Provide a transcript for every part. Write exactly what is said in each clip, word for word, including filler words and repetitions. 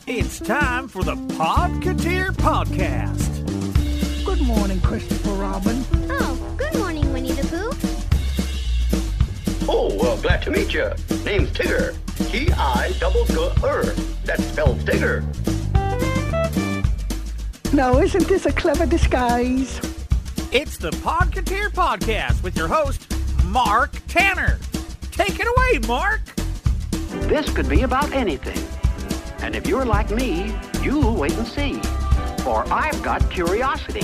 It's time for the Podcateer Podcast. Good morning, Christopher Robin. Oh, good morning, Winnie the Pooh. Oh, well, glad to meet you. Name's Tigger. T I double G R. That spells Tigger. Now, isn't this a clever disguise? It's the Podcateer Podcast with your host, Mark Tanner. Take it away, Mark. This could be about anything. And if you're like me, you'll wait and see. For I've got curiosity.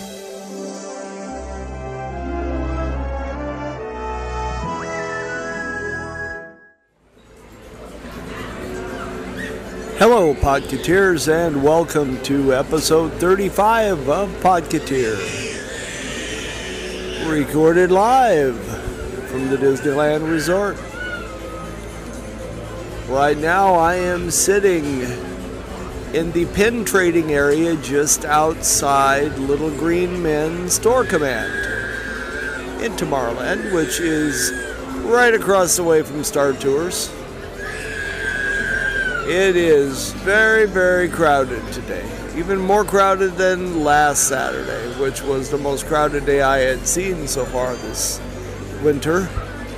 Hello, Podcateers, and welcome to episode thirty-five of Podcateer. Recorded live from the Disneyland Resort. Right now, I am sitting in the pin trading area just outside Little Green Men Store Command in Tomorrowland, which is right across the way from Star Tours. It is very, very crowded today. Even more crowded than last Saturday, which was the most crowded day I had seen so far this winter.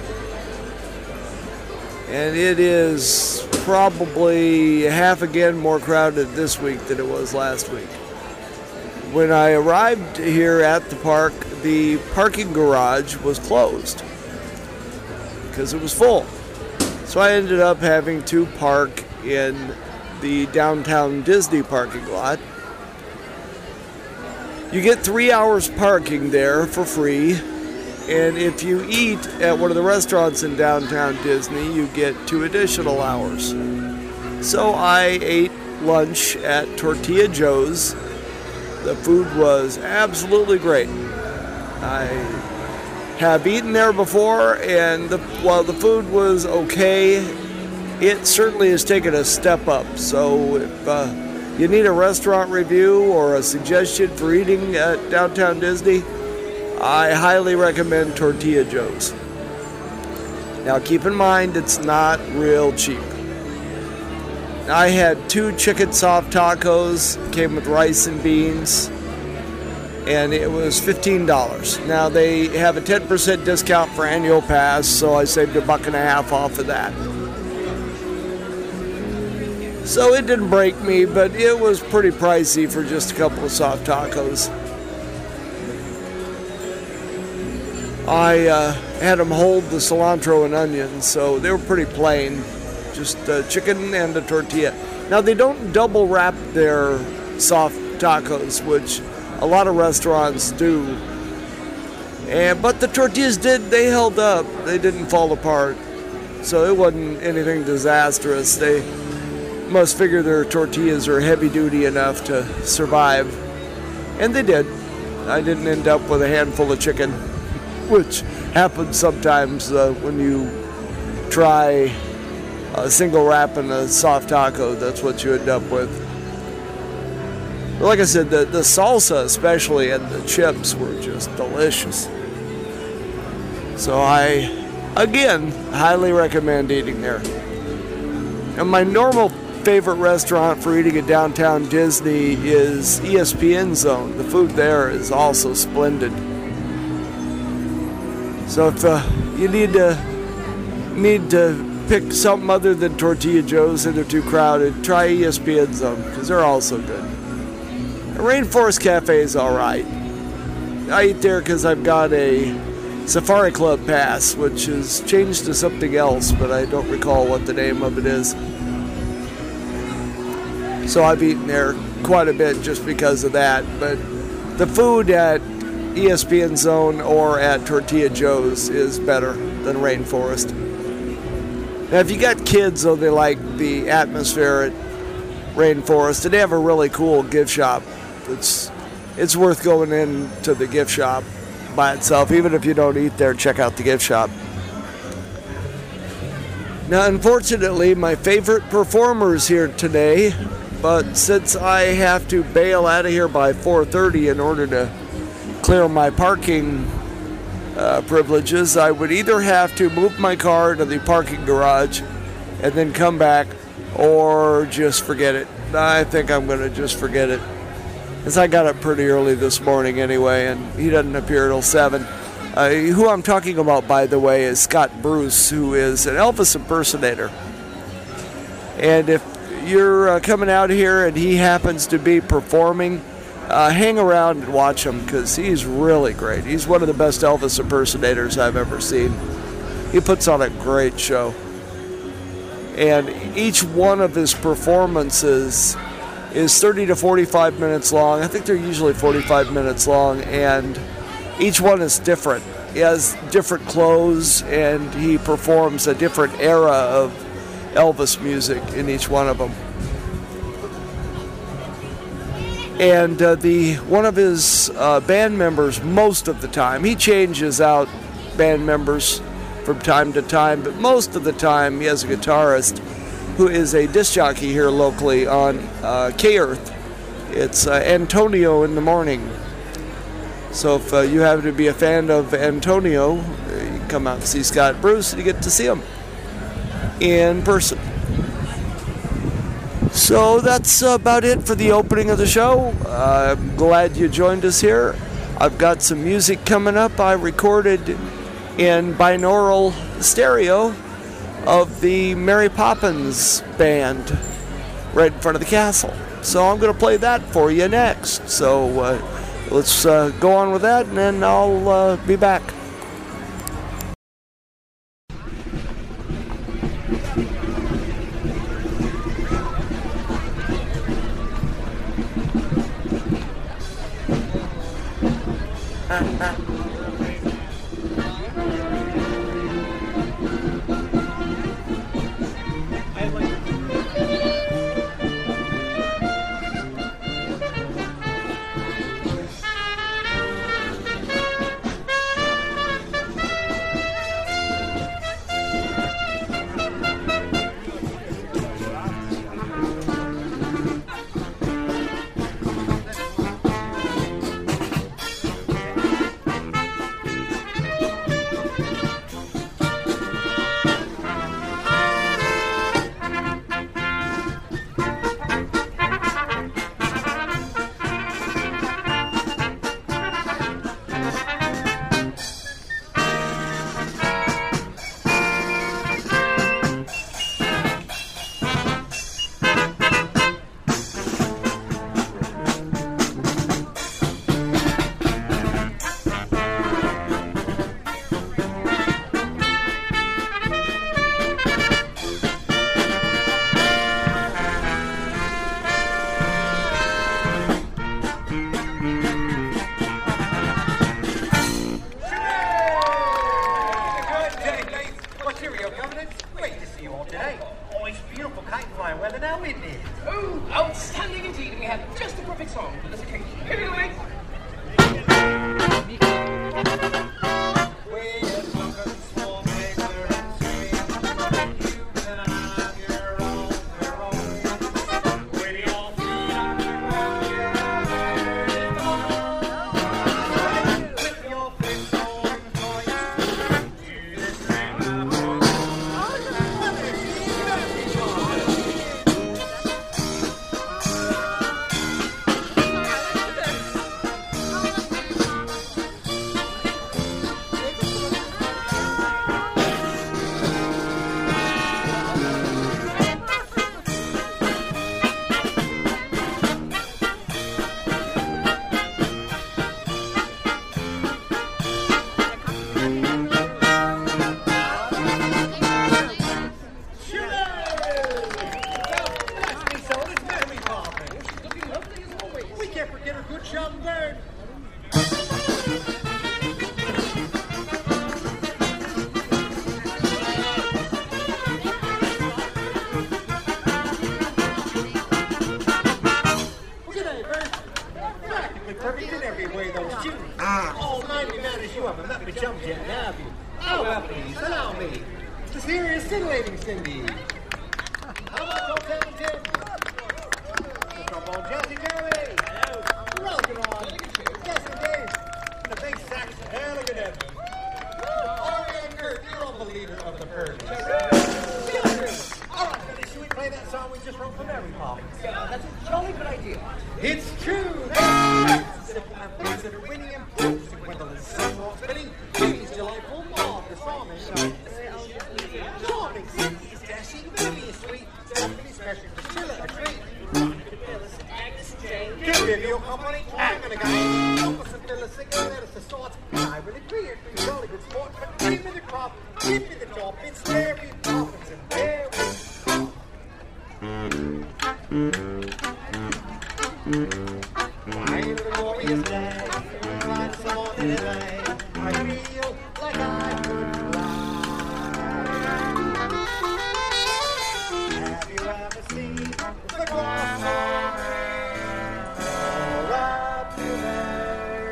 And it is probably half again more crowded this week than it was last week. When I arrived here at the park, the parking garage was closed because it was full. So I ended up having to park in the downtown Disney parking lot. You get three hours parking there for free. And if you eat at one of the restaurants in downtown Disney, you get two additional hours. So I ate lunch at Tortilla Joe's. The food was absolutely great. I have eaten there before, and the, while the food was okay, it certainly has taken a step up. So if uh, you need a restaurant review or a suggestion for eating at downtown Disney, I highly recommend Tortilla Joe's. Now keep in mind, it's not real cheap. I had two chicken soft tacos, came with rice and beans, and it was fifteen dollars. Now they have a ten percent discount for annual pass, so I saved a buck and a half off of that. So it didn't break me, but it was pretty pricey for just a couple of soft tacos. I uh, had them hold the cilantro and onions, so they were pretty plain. Just uh, chicken and a tortilla. Now, they don't double wrap their soft tacos, which a lot of restaurants do. And But the tortillas did, they held up. They didn't fall apart. So it wasn't anything disastrous. They must figure their tortillas are heavy duty enough to survive. And they did. I didn't end up with a handful of chicken, which happens sometimes uh, when you try a single wrap and a soft taco. That's what you end up with. But like I said, the, the salsa especially and the chips were just delicious. So I, again, highly recommend eating there. And my normal favorite restaurant for eating at downtown Disney is E S P N Zone. The food there is also splendid. So if uh, you need to need to pick something other than Tortilla Joe's and they're too crowded, try E S P N Zone, because they're also good. The Rainforest Cafe is all right. I eat there because I've got a Safari Club pass, which has changed to something else, but I don't recall what the name of it is. So I've eaten there quite a bit just because of that. But the food at E S P N Zone or at Tortilla Joe's is better than Rainforest. Now, if you got kids, though, they like the atmosphere at Rainforest, and they have a really cool gift shop. It's it's worth going into the gift shop by itself. Even if you don't eat there, check out the gift shop. Now, unfortunately, my favorite performers here today, but since I have to bail out of here by four thirty in order to clear my parking uh, privileges, I would either have to move my car to the parking garage and then come back, or just forget it. I think I'm going to just forget it, because I got up pretty early this morning anyway, and he doesn't appear till seven. Uh, who I'm talking about, by the way, is Scott Bruce, who is an Elvis impersonator. And if you're uh, coming out here and he happens to be performing, uh, hang around and watch him, because he's really great. He's one of the best Elvis impersonators I've ever seen. He puts on a great show. And each one of his performances is thirty to forty-five minutes long. I think they're usually forty-five minutes long, and each one is different. He has different clothes, and he performs a different era of Elvis music in each one of them. And uh, the one of his uh, band members, most of the time, he changes out band members from time to time, but most of the time he has a guitarist who is a disc jockey here locally on uh, K-Earth. It's uh, Antonio in the Morning. So if uh, you happen to be a fan of Antonio, uh, you can come out and see Scott Bruce, and you get to see him in person. So that's about it for the opening of the show. Uh, I'm glad you joined us here. I've got some music coming up I recorded in binaural stereo of the Mary Poppins band right in front of the castle. So I'm going to play that for you next. So uh, let's uh, go on with that, and then I'll uh, be back. Should we play that song we Yeah, that's a jolly good idea. It's true. Our friends that are winning and pros and Gwendolyn Sunwalk spinning. Jamie's delightful, marvelous, charming. Charming, Cindy's dashing, Vivian sweet, Stephanie special, Priscilla a treat. Give me your company, I'm gonna go. Help us and Phyllis sing and let us the sorts. I will agree it'd be jolly good sport, but give me the crop, give me the job. It's Mary Poppins and there we I'm the glorious day, right song in a day. I feel like I could fly. Have you ever seen the glass or up to their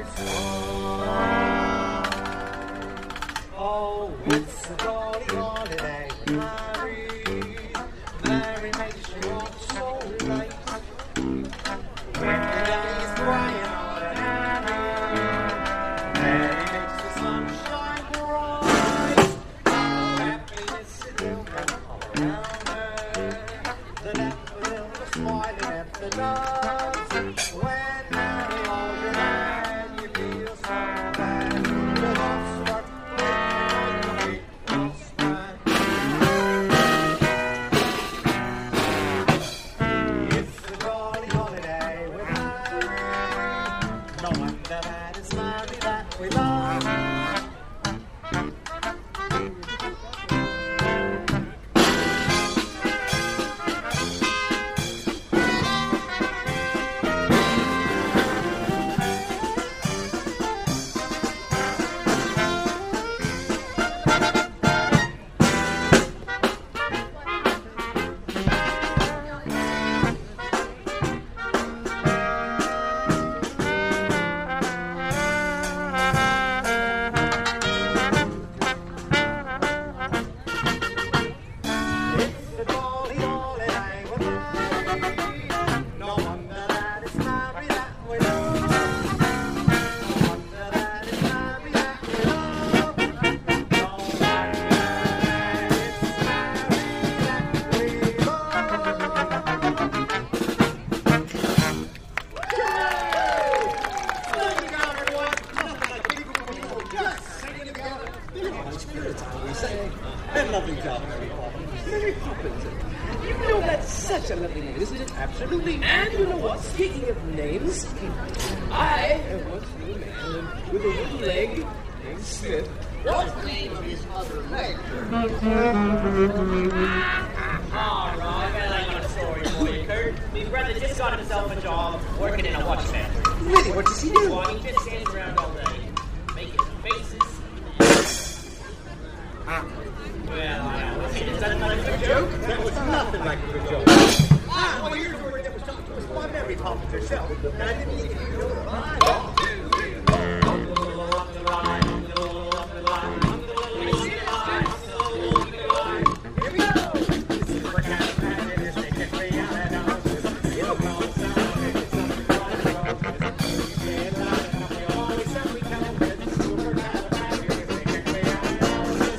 song? Oh, it's a jolly holiday. Mary, Mary makes you walk so light. When the day's crying on an Mary makes the sunshine bright. Happiness is building all around her. The daffodils smiling at the doves. When Mary holds your hand, you feel so bad. The doves start playing on the big crossman. It's a jolly holiday with Mary. No wonder that it's Mary that we love. It's a jolly holiday with Mary. No wonder that it's Mary that we love. No wonder that it's Mary that we love. No wonder that it's Mary that we love. Thank you, God, everyone. Nothing like people people just singing together. You know how much good it's always saying. And lovely job, Mary Poppins. Mary Poppins. You know that's such a lovely name, isn't it? Absolutely. And you know what? Speaking of names, I have once knew a man with a wooden leg named Smith. What's the name of his other leg? All right, well, I got a story for you, Kurt. My brother just got himself a job working in a watch factory. Really? What does he do? Well, he just stands around all day, making faces. Well, I know. Is that not a good joke? That was nothing like a good joke. Ah, well, here's where that was talking to us by Mary Poppins herself. And I didn't even think you know the line. Here we go. This is what kind of man it is. They get way out of house. You don't know the sound of it. It's not the crowd of road. You say it loud enough. We always have we come with it. Super kind of man it is. They get way out of house.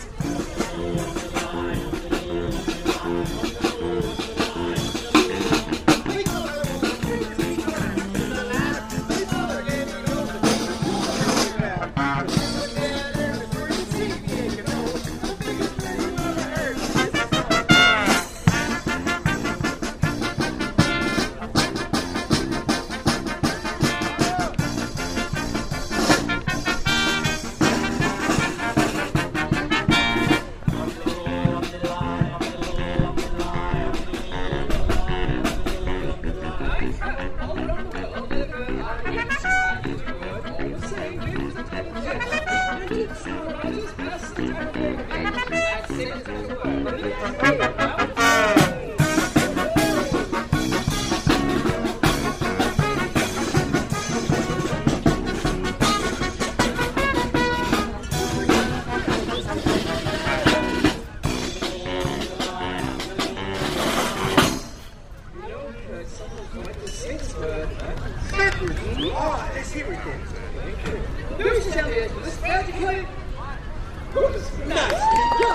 Ah, let's hear it then. News tell you, this practically was nice.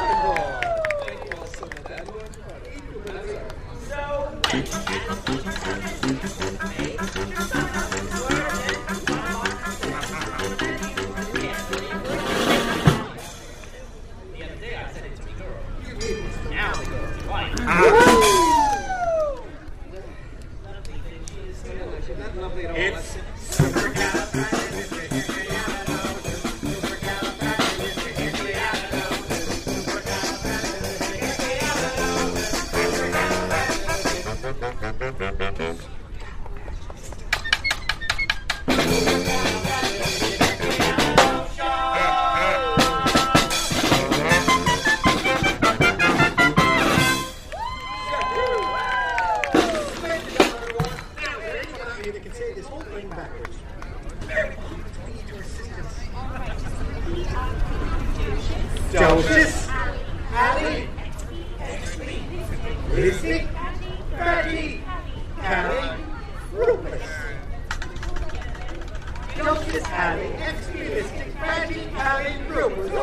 Thank you all so much. So, It's Joseph, Allie, Mystic, Fatty, Callie, Rufus. Joseph, Allie, Mystic, Fatty, Callie, Rufus.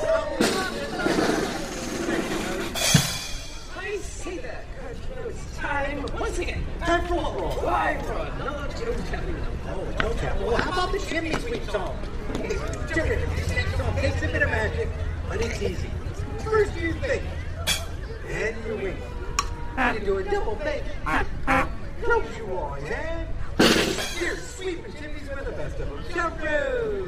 I say that because you know it's time once again. Time for what, Roll? Why for another Joe Chapman? Oh, Joe Chapman. Well, how about the chimney sweep song? Chimney sweep song takes a bit of magic, but it's easy. First you think, then you wink. Then you do a double take. Close your eyes and here's sweeping chimneys with the best of them. Jump road!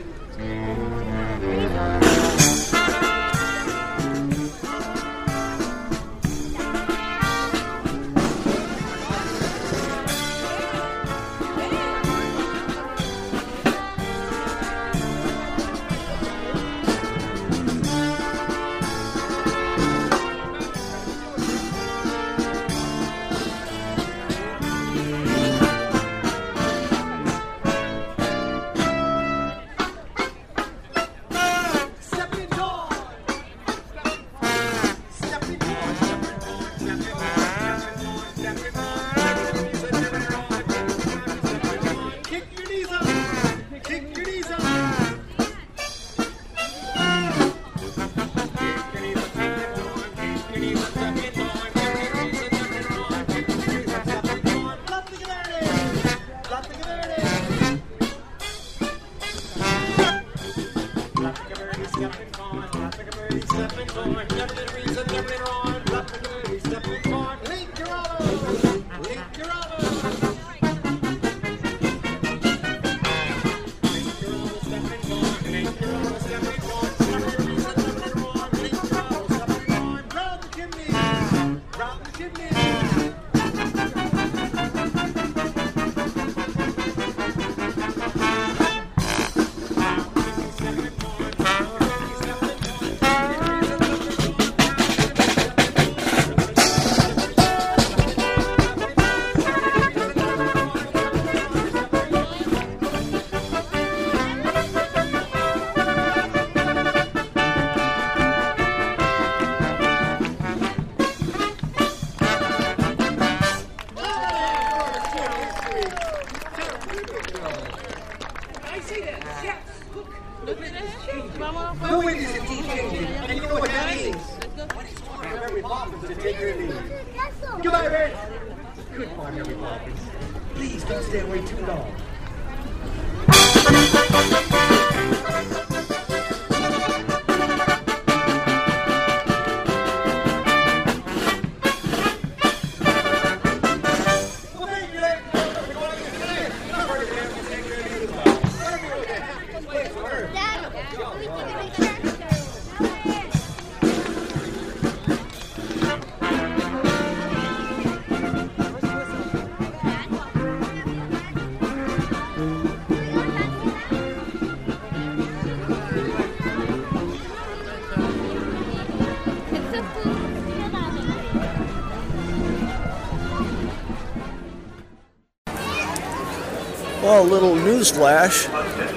Well, a little news flash.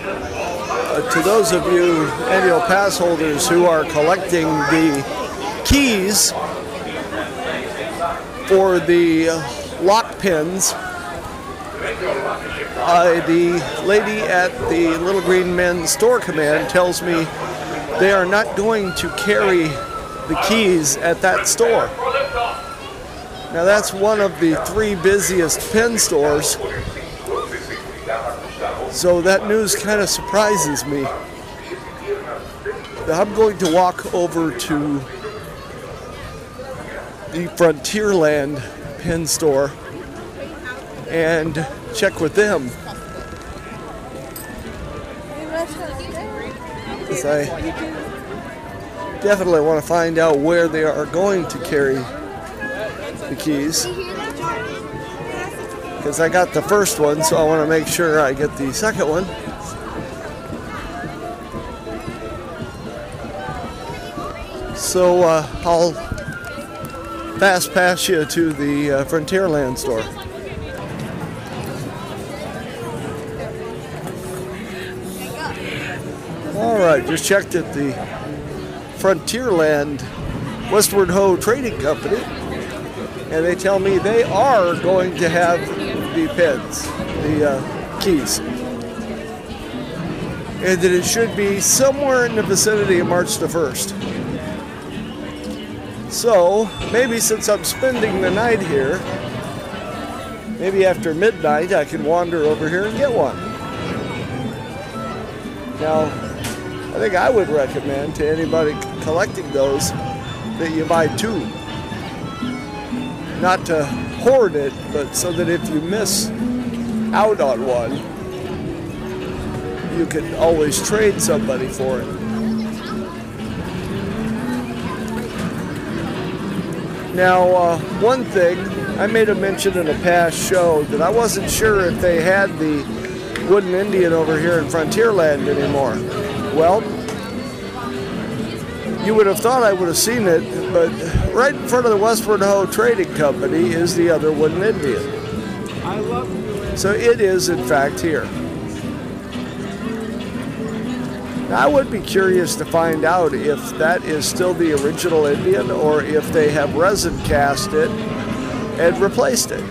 Uh, to those of you annual pass holders who are collecting the keys for the uh, lock pins, uh, the lady at the Little Green Men Store Command tells me they are not going to carry the keys at that store. Now that's one of the three busiest pin stores, so that news kind of surprises me. I'm going to walk over to the Frontierland pin store and check with them Because I definitely want to find out where they are going to carry the keys. Because I got the first one, so I want to make sure I get the second one. So uh, I'll fast pass you to the uh, Frontierland store. All right, just checked at the Frontierland Westward Ho Trading Company, and they tell me they are going to have the pins, the uh, keys, and that it should be somewhere in the vicinity of March the first. So, maybe since I'm spending the night here, maybe after midnight I can wander over here and get one. Now, I think I would recommend to anybody collecting those that you buy two. Not to hoard it, but so that if you miss out on one, you can always trade somebody for it. Now, uh, one thing, I made a mention in a past show that I wasn't sure if they had the wooden Indian over here in Frontierland anymore. Well, you would have thought I would have seen it, but right in front of the Westward Ho Trading Company is the other wooden Indian. I love you. So it is, in fact, here. Now, I would be curious to find out if that is still the original Indian or if they have resin cast it and replaced it.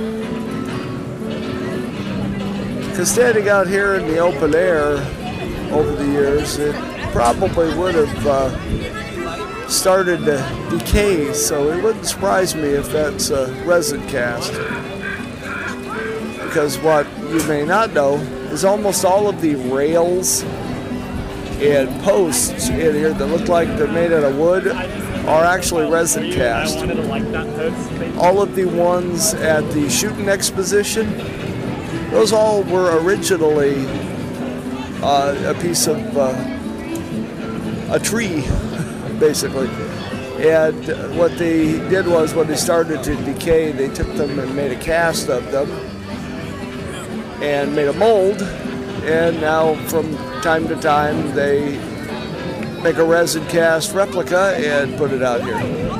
Because standing out here in the open air over the years, it probably would have uh, started to decay, so it wouldn't surprise me if that's uh, resin cast. Because what you may not know is almost all of the rails and posts in here that look like they're made out of wood are actually resin cast. All of the ones at the Shooting Exposition, those all were originally uh, a piece of uh, a tree, basically. And what they did was, when they started to decay, they took them and made a cast of them and made a mold. And now, from time to time, they make a resin cast replica and put it out here.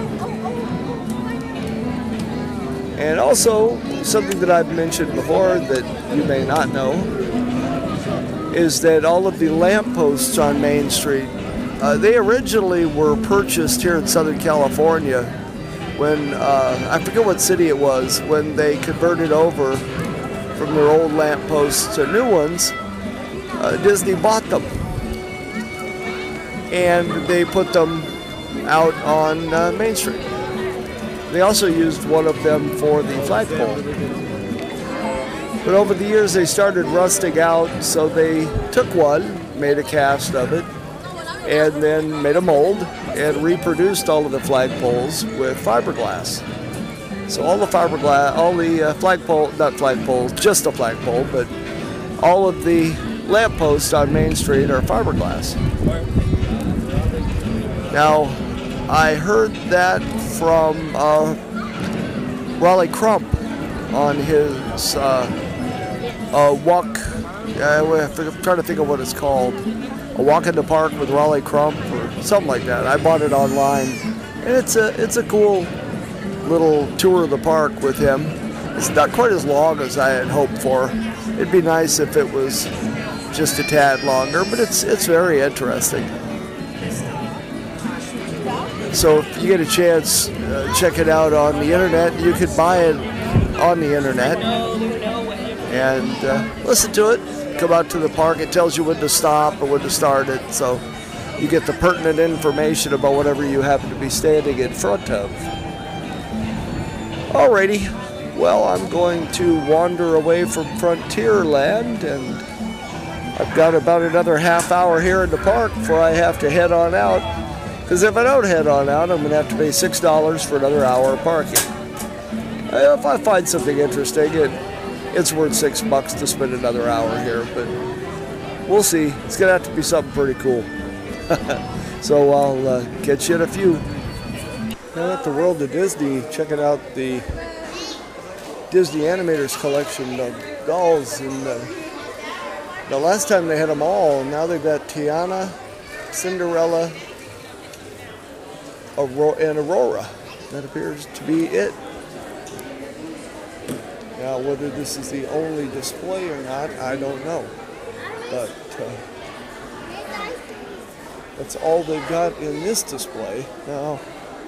And also, something that I've mentioned before that you may not know is that all of the lampposts on Main Street, uh, they originally were purchased here in Southern California when, uh, I forget what city it was, when they converted over from their old lampposts to new ones. Uh, Disney bought them, and they put them out on uh, Main Street. They also used one of them for the flagpole. But over the years they started rusting out, so they took one, made a cast of it, and then made a mold and reproduced all of the flagpoles with fiberglass. So all the fiberglass, all the uh, flagpole, not flagpoles, just a flagpole, but all of the lampposts on Main Street are fiberglass. Now, I heard that from uh, Raleigh Crump on his uh, uh, walk. Uh, I'm trying to think of what it's called. A walk in the park with Raleigh Crump or something like that. I bought it online, and it's a it's a cool little tour of the park with him. It's not quite as long as I had hoped for. It'd be nice if it was just a tad longer, but it's it's very interesting. So if you get a chance, uh, check it out on the internet. You could buy it on the internet and uh, listen to it. Come out to the park. It tells you when to stop or when to start it, so you get the pertinent information about whatever you happen to be standing in front of. Alrighty, well, I'm going to wander away from Frontierland, and I've got about another half hour here in the park before I have to head on out. Because if I don't head on out, I'm going to have to pay six dollars for another hour of parking. If I find something interesting, it, it's worth six bucks to spend another hour here. But we'll see. It's going to have to be something pretty cool. So I'll uh, get you in a few. Now at the World of Disney, checking out the Disney Animators collection of dolls. And uh, the last time they had them all, now they've got Tiana, Cinderella, Aurora, and Aurora. That appears to be it. Now, whether this is the only display or not, I don't know. But uh, that's all they've got in this display. Now,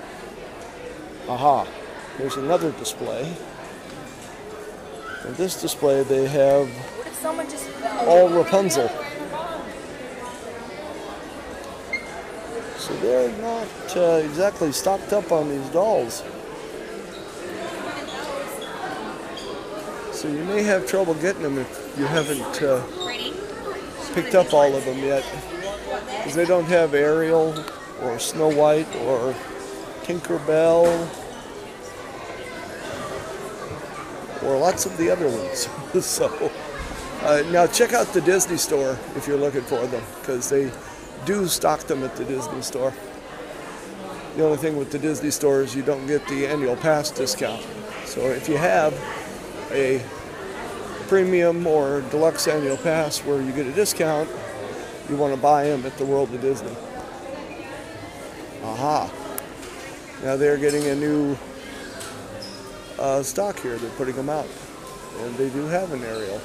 aha, there's another display. In this display, they have all Rapunzel. So they're not uh, exactly stocked up on these dolls. So you may have trouble getting them if you haven't uh, picked up all of them yet. Because they don't have Ariel or Snow White or Tinkerbell or lots of the other ones. So uh, now check out the Disney store if you're looking for them, because they do stock them at the Disney store. The only thing with the Disney store is you don't get the annual pass discount. So if you have a premium or deluxe annual pass where you get a discount, you want to buy them at the World of Disney. Aha. Now they're getting a new uh, stock here. They're putting them out. And they do have an Ariel.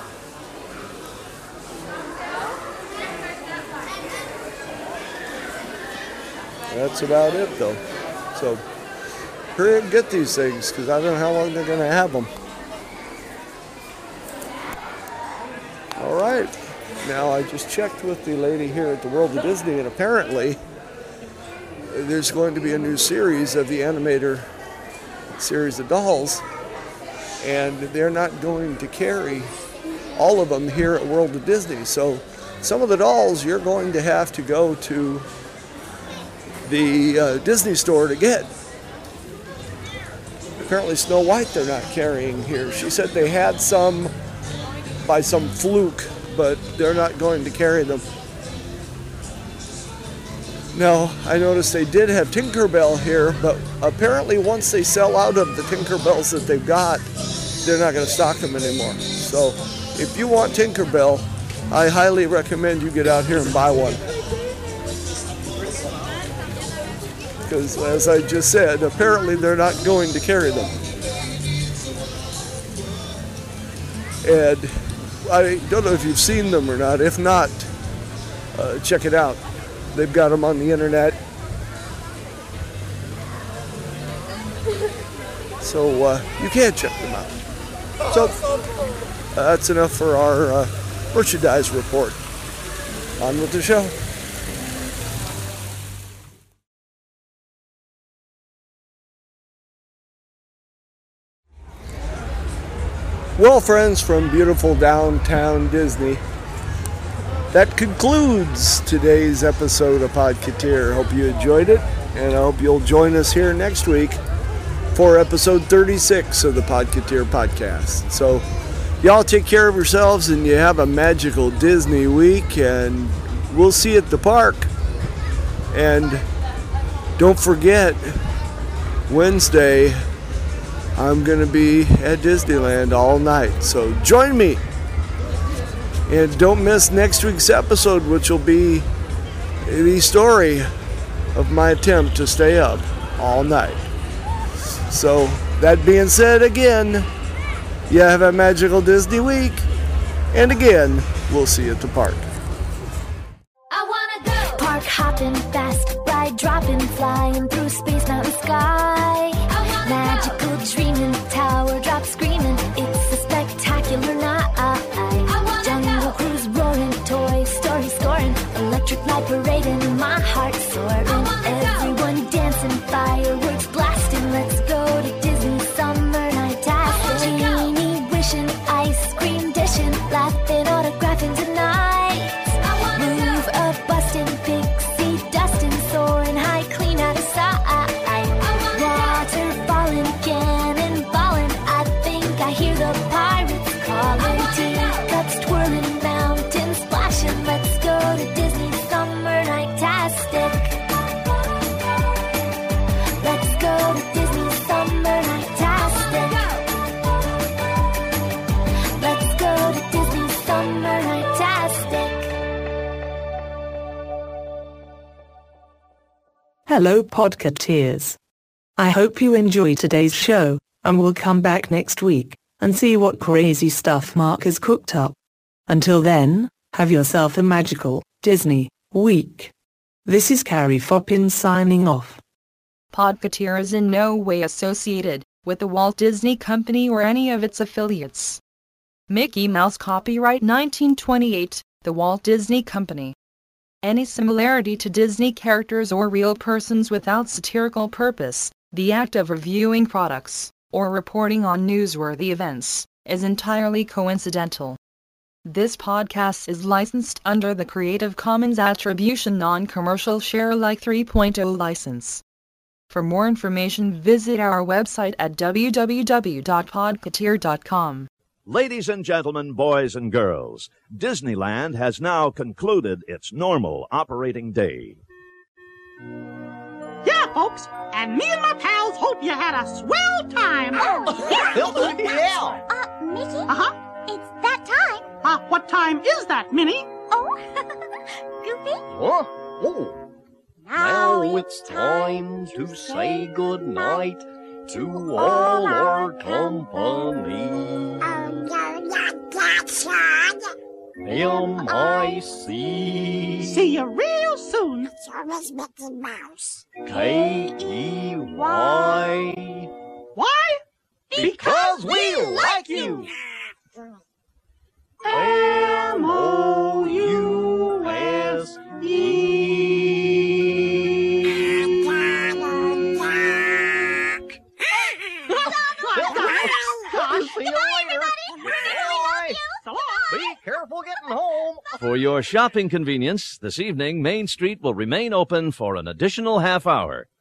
That's about it, though. So, hurry up and get these things, because I don't know how long they're going to have them. All right. Now, I just checked with the lady here at the World of Disney, and apparently there's going to be a new series of the Animator series of dolls, and they're not going to carry all of them here at World of Disney. So, some of the dolls you're going to have to go to the uh, Disney store to get. Apparently Snow White they're not carrying here. She said they had some by some fluke, but they're not going to carry them. Now, I noticed they did have Tinkerbell here, but apparently once they sell out of the Tinkerbells that they've got, they're not going to stock them anymore. So if you want Tinkerbell, I highly recommend you get out here and buy one. Because, as I just said, apparently they're not going to carry them. And I don't know if you've seen them or not. If not, uh, check it out. They've got them on the internet. So uh, you can check them out. So uh, that's enough for our uh, merchandise report. On with the show. Well, friends from beautiful downtown Disney, that concludes today's episode of Podcateer. Hope you enjoyed it, and I hope you'll join us here next week for episode thirty-six of the Podcateer podcast. So, y'all take care of yourselves, and you have a magical Disney week, and we'll see you at the park. And don't forget, Wednesday, I'm going to be at Disneyland all night, so join me. And don't miss next week's episode, which will be the story of my attempt to stay up all night. So, that being said, again, you have a magical Disney week. And again, we'll see you at the park. I wanna go park hopping, fast ride, dropping, flying through space, mountain, sky. Magical dreaming, tower drop screaming. It's a spectacular night. Jungle cruise roaring, Toy Story scoring, electric light parading, my heart soaring. Everyone dancing, fireworks blasting. Let's go to Disney summer night tasking. Genie wishing, ice cream dishing, laughing, autographing tonight. Move up, busting, pixie dusting, soaring high, clean out of sight. Water falling, cannon balling. I think I hear the pirates calling. Teacups twirling, mountains splashing. fellow podcateers. I hope you enjoy today's show, and we'll come back next week and see what crazy stuff Mark has cooked up. Until then, have yourself a magical Disney week. This is Carrie Foppins signing off. Podcateer is in no way associated with the Walt Disney Company or any of its affiliates. Mickey Mouse copyright nineteen twenty-eight, The Walt Disney Company. Any similarity to Disney characters or real persons without satirical purpose, the act of reviewing products, or reporting on newsworthy events, is entirely coincidental. This podcast is licensed under the Creative Commons Attribution Non-Commercial Share-alike three point oh license. For more information, visit our website at w w w dot podcateer dot com. Ladies and gentlemen, boys and girls, Disneyland has now concluded its normal operating day. Yeah, folks, and me and my pals hope you had a swell time. Oh, yeah. yeah. Uh, Mickey? Uh-huh. It's that time. Uh, what time is that, Minnie? Oh, Goofy? Huh? Oh. Now it's time to say goodnight to all our company. M I C See you real soon. It's always Mickey Mouse. K E Y. Why? Because we like you. M O U S E. See you later. Bye. Be careful getting home. For your shopping convenience, this evening Main Street will remain open for an additional half hour.